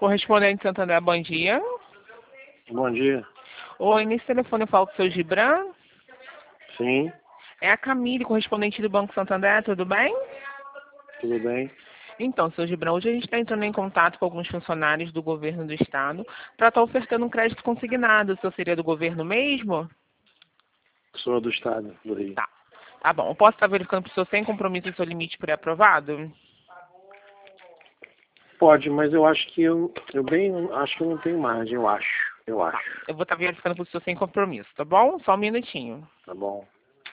Correspondente Santander, bom dia. Bom dia. Oi, nesse telefone eu falo com o seu Gibran. Sim, É a Camille, correspondente do Banco Santander, tudo bem? tudo bem? Então, seu Gibran, hoje a gente está entrando em contato com alguns funcionários do governo do estado para estar ofertando um crédito consignado. O senhor seria do governo mesmo? Sou do estado do Rio. Tá. Tá bom. Eu posso estar verificando para o senhor sem compromisso o seu limite pré-aprovado? Pode, mas eu acho que acho que eu não tenho margem, eu acho. Eu Tá. acho. Eu vou estar verificando para o senhor sem compromisso, tá bom? Só um minutinho. Tá bom.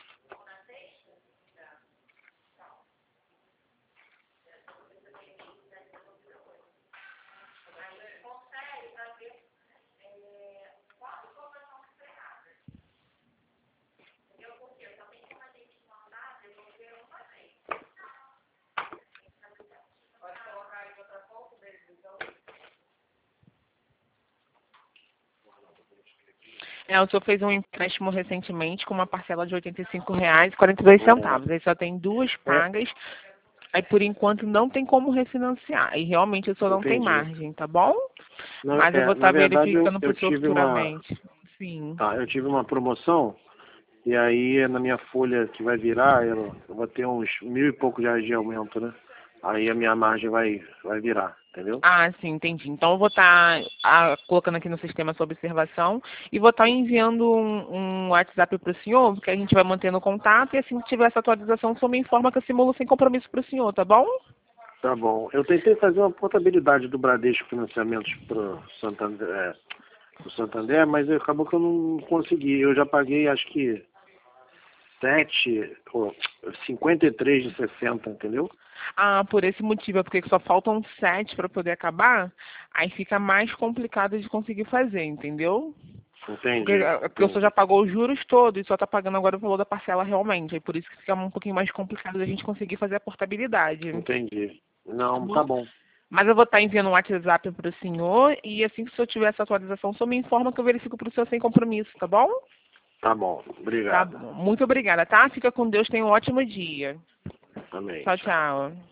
O senhor fez um empréstimo recentemente com uma parcela de R$ 85,42. Aí só tem duas É, pagas. Aí, por enquanto, não tem como refinanciar. E realmente o senhor não tem entendi. margem, tá bom? Mas eu vou Na estar verdade, verificando para eu o senhor tive uma, futuramente. Sim. eu tive uma promoção e aí na minha folha que vai virar, eu vou ter uns 1.000 e pouco reais de aumento, né? Aí a minha margem vai virar, entendeu? Ah, sim, entendi. Então eu vou estar colocando aqui no sistema sua observação e vou estar enviando um WhatsApp para o senhor, que a gente vai mantendo contato, e assim que tiver essa atualização, o senhor me informa que eu simulo sem compromisso para o senhor, tá bom? Tá bom. Eu tentei fazer uma portabilidade do Bradesco Financiamentos pro Santander, mas acabou que eu não consegui. Eu já paguei acho que 53 de 60, entendeu? Ah, por esse motivo, é porque só faltam 7 para poder acabar, aí fica mais complicado de conseguir fazer, entendeu? Entendi, Porque o senhor já entendi, pagou os juros todos e só está pagando agora o valor da parcela realmente. Aí por isso que fica um pouquinho mais complicado da gente conseguir fazer a portabilidade. entendi. Tá Não, tá bom? bom. Mas eu vou estar enviando um WhatsApp para o senhor e assim que o senhor tiver essa atualização, o senhor me informa que eu verifico para o senhor sem compromisso, tá bom? Tá bom. Tá Obrigado. bom. Muito obrigada, tá? Fica com Deus, tenha um ótimo dia. Amém. Tchau, Tchau. tchau.